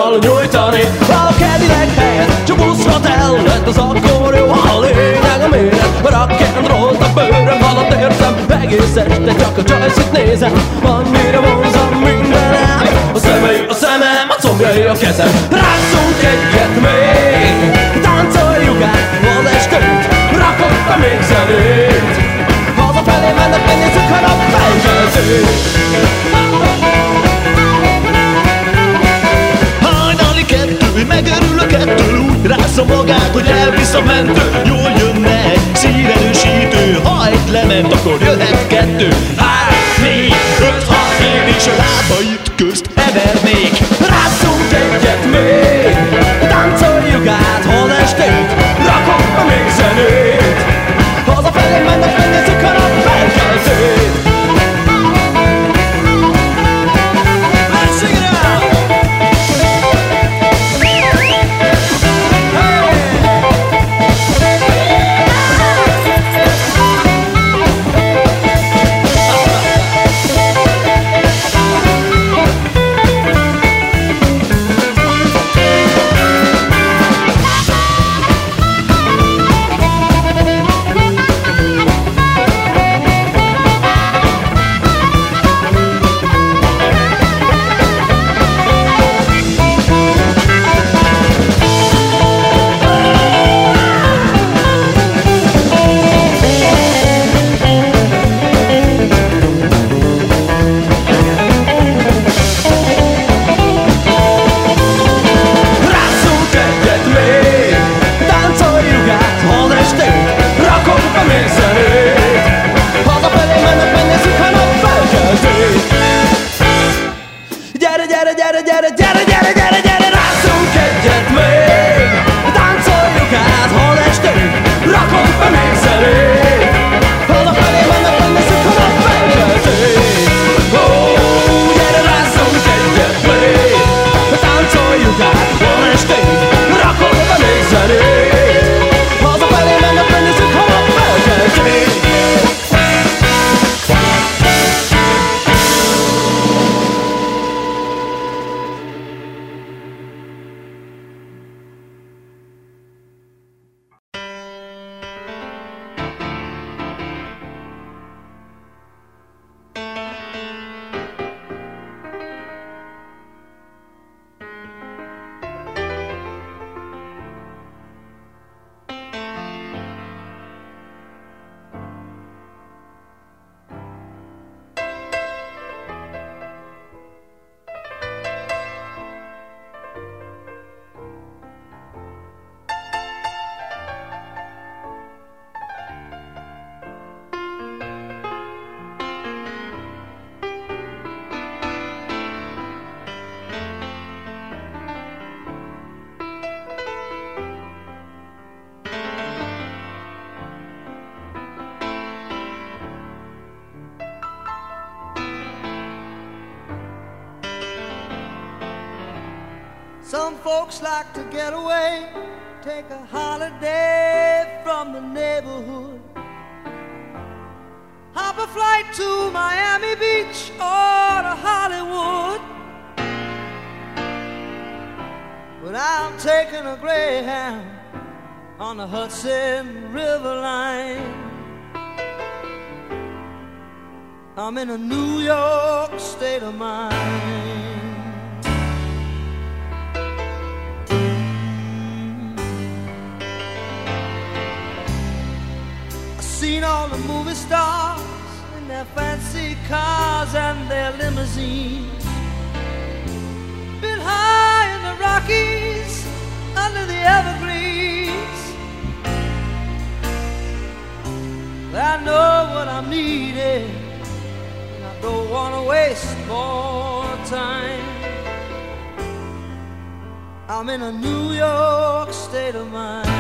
kell nyújtani. A Cadillac helyett csak buszhotel lett az akkor jó. A lényeg a méret, a rock'n'roll-nak bőröm alatt érzem. Egész este csak a Joyce-it nézem, annyira vonzom mindenem. A szemei a szemem, a combjai a kezem. Rázzunk egyet még, táncoljuk át az estét, rakok be még zenét. Hazafelé mennek, megnézzük a napfelkeltét. Hajnali kettő, megörül a kettő, úgy rázza magát, hogy elvisz a mentő. Jól jönne egy szíverősítő, ha egy lement, akkor jöhet kettő. 3, 4, 5, 6, 7, és a lábait közt hevernék. Rázzunk egyet még, táncoljuk át az estét, rakok be még zenét. Hazafelé mennek, megnézzük a napfelkeltét. Let's sing it out! Some folks like to get away, take a holiday from the neighborhood. Hop a flight to Miami Beach or to Hollywood. But I'm taking a Greyhound on the Hudson River line. I'm in a New York state of mind. Seen all the movie stars in their fancy cars and their limousines. Been high in the Rockies, under the evergreens. I know what I'm needing, and I don't want to waste more time. I'm in a New York state of mind.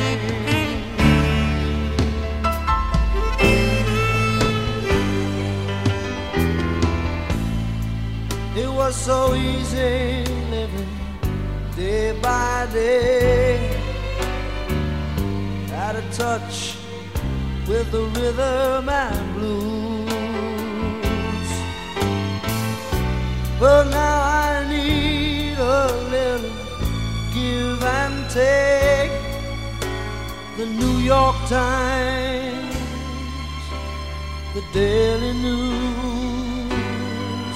It was so easy living day by day, out of touch with the rhythm and blues. But now I need a little take the New York Times, the Daily News.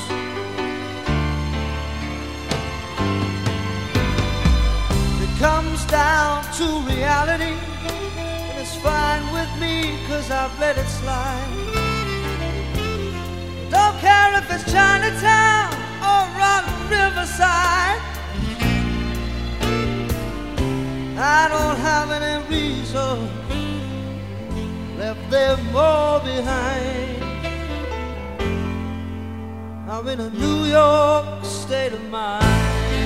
It comes down to reality, and it's fine with me, 'cause I've let it slide. Don't care if it's Chinatown or Rotten Riverside. I don't have any reason, left them all behind. I'm in a New York state of mind.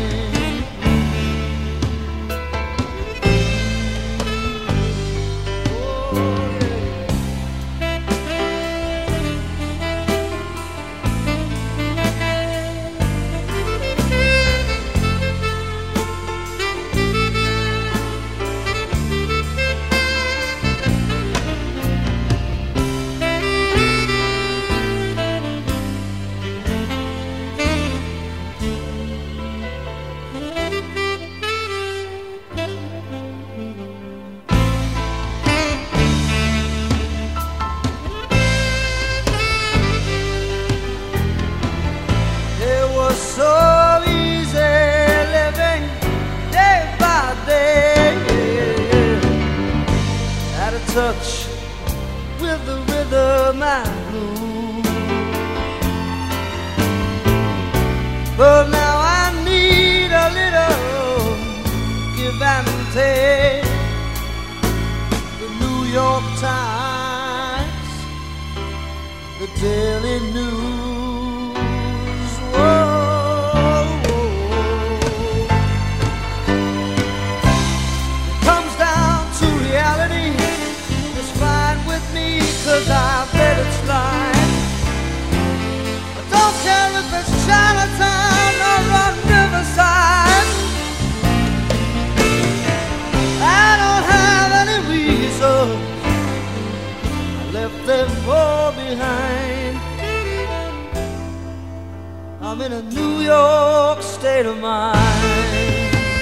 Touch with the rhythm and blues, but now I need a little give and take. The New York Times, the Daily News. Whoa, it comes down to reality. 'Cause I've let it slide. I don't care if it's Chinatown or on Riverside. I don't have any reason, I left them all behind. I'm in a New York state of mind.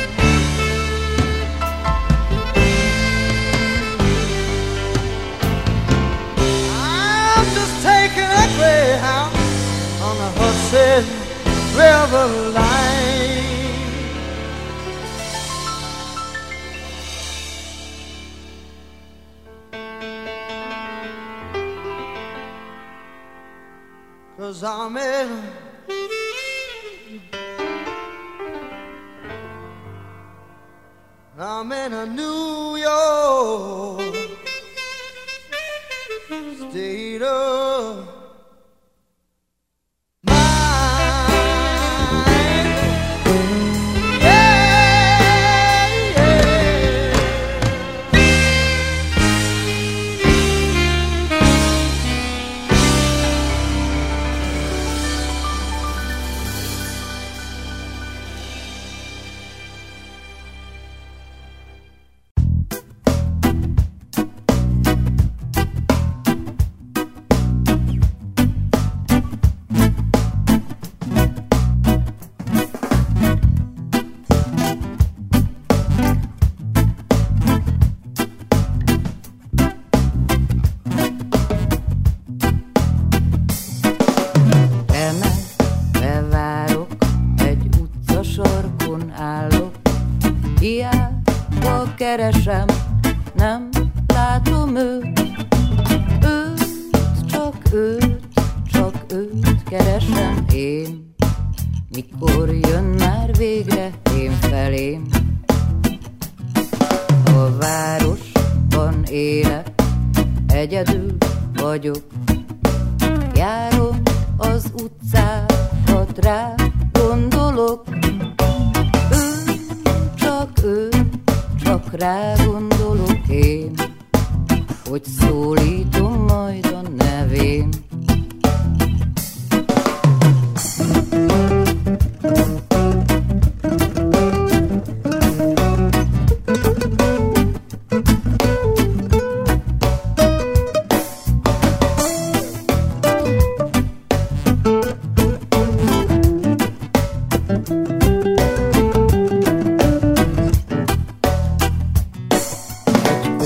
Taking a Greyhound on the Hudson River line. 'Cause I'm in a New York state of keresem, nem látom őt, csak őt keresem én. Mikor jön már végre én felém? A városban élek, egyedül vagyok, járom az utcákat, rá gondolok. Csak rá gondolok én, hogy szólítom majd a nevén.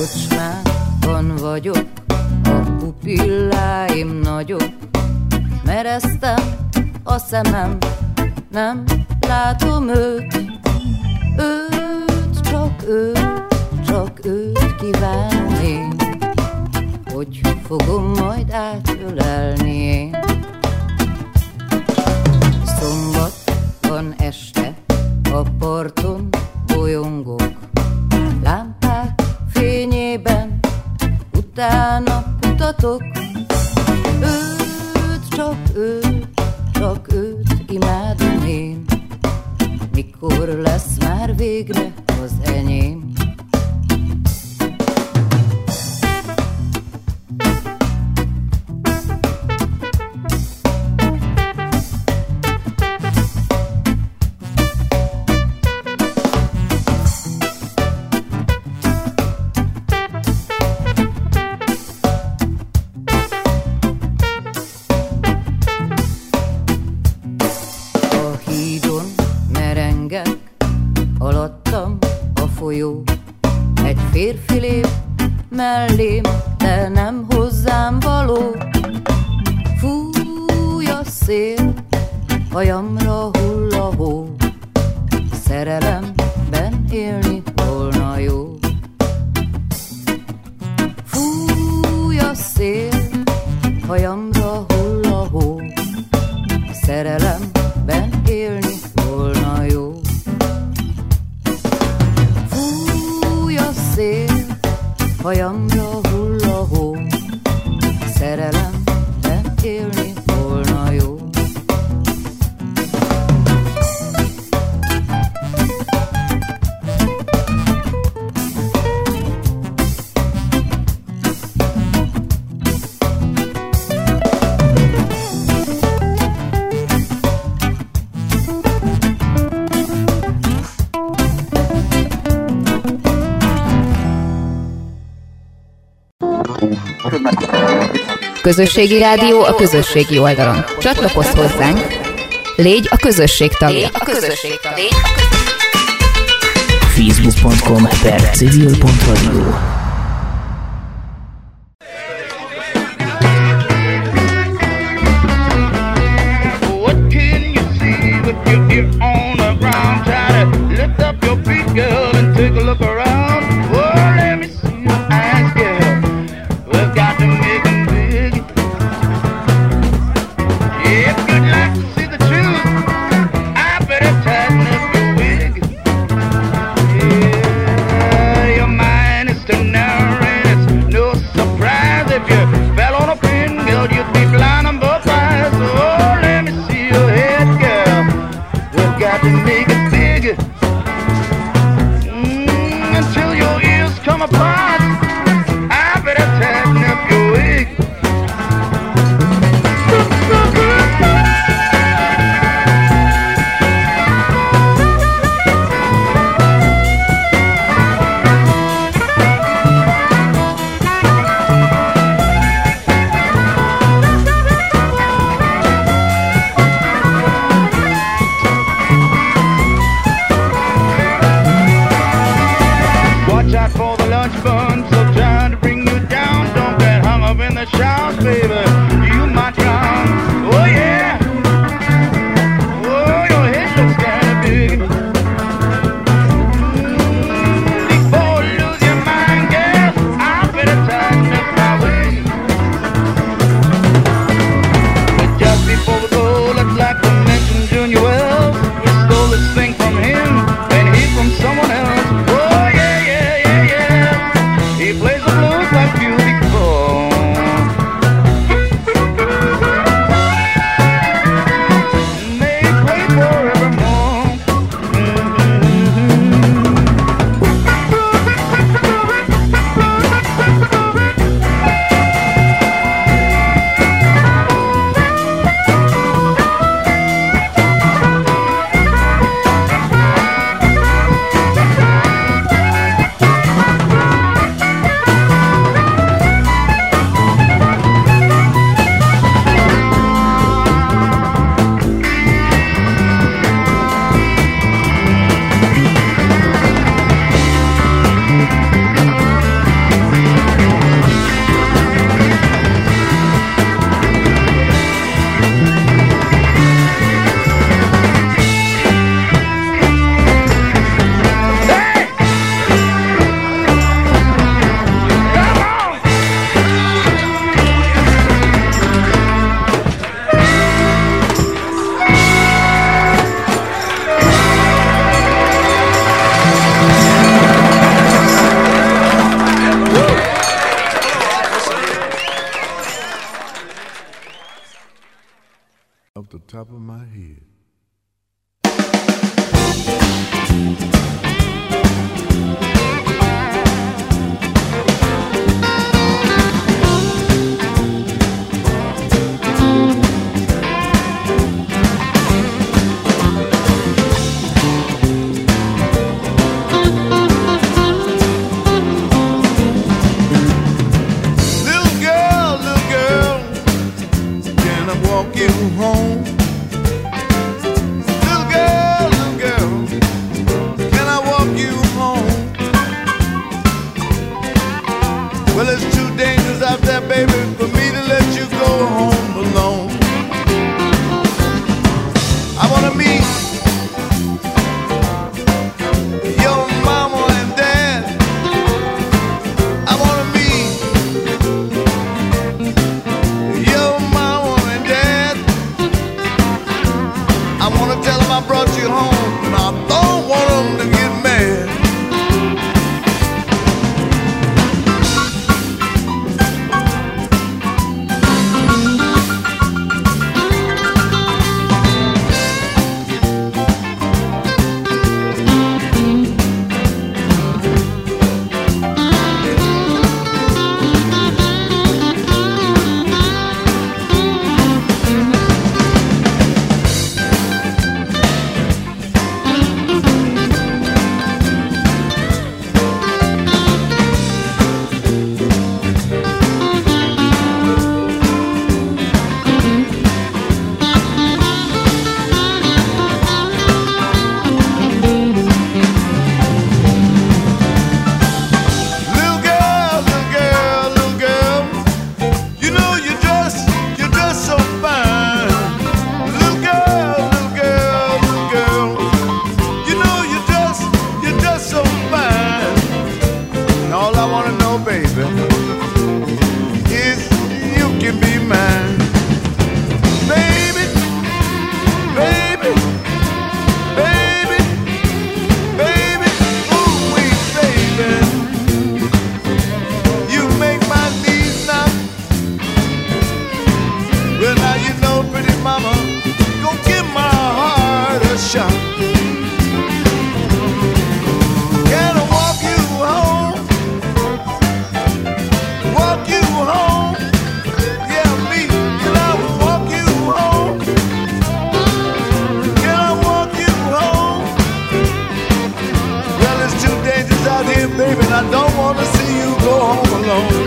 kocsmában vagyok, a pupilláim nagyok, mereztem a szemem, nem látom őt, csak őt kívánom én, hogy fogom majd átölelni én. Szombat van este, a parton bolyongok, lámpák fényében utána kutatok. Csak őt imádom én, mikor lesz már végre az enyém. Alattam a folyó, egy férfi lép mellém, de nem hozzám való. Fúj a szél, hajamra hull a hó, szerelemben élni volna jó. Fúj a szél, hajamra hull a hó, szerelemben élni volna jó. Szél, hajamra hull a hó, szerelemben élni volna jó. Közösségi rádió a közösségi oldalon. Csatlakozz hozzánk, légy a közösség tagja. Facebook.com/civil.radio. lunchbox. and I don't want to see you go home alone.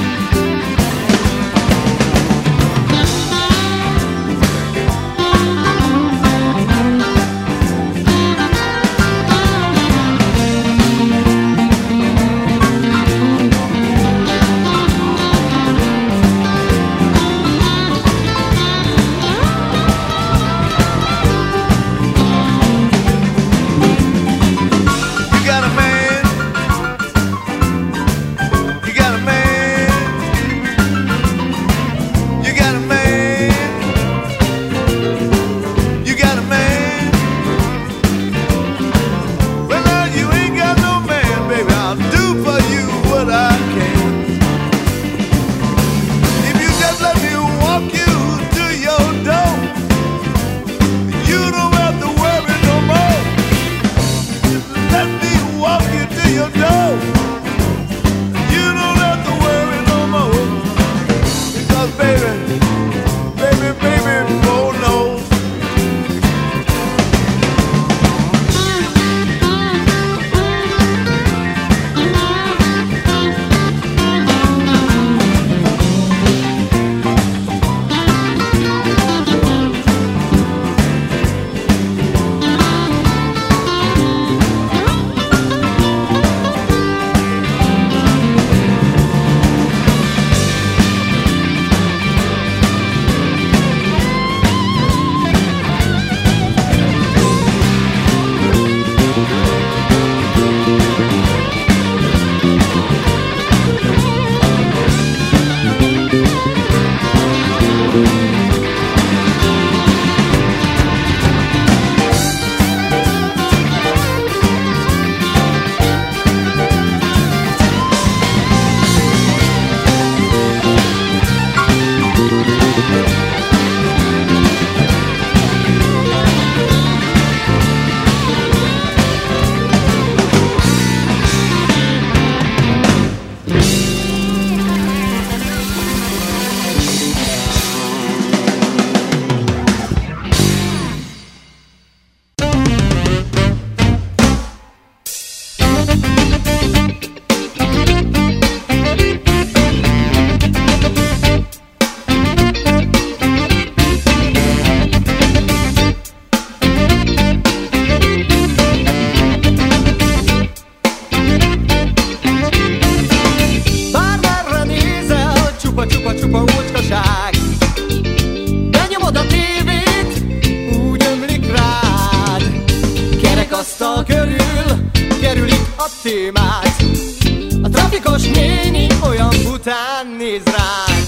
A trafikos néni olyan bután néz ránk.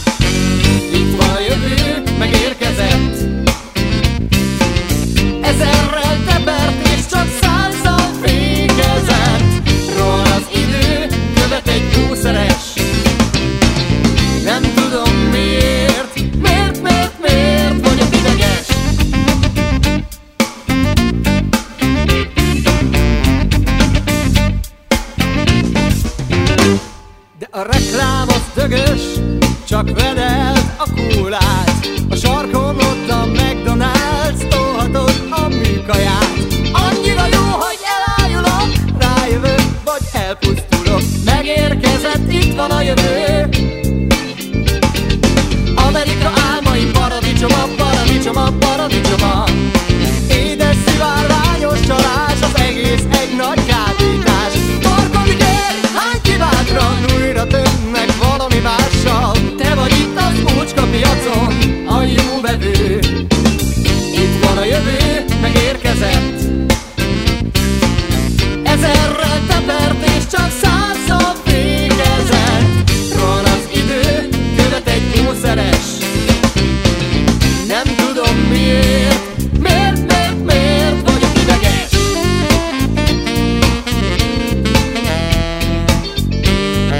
Itt van jövő, megérkezett. Ezerrel tepert és csak 100-zal fékezett. Rohan az idő, követ egy búszeres. Nem tudom miért vagyok ideges. De a reklám az dögös, csak vedelt a kólát. A sarkon ott a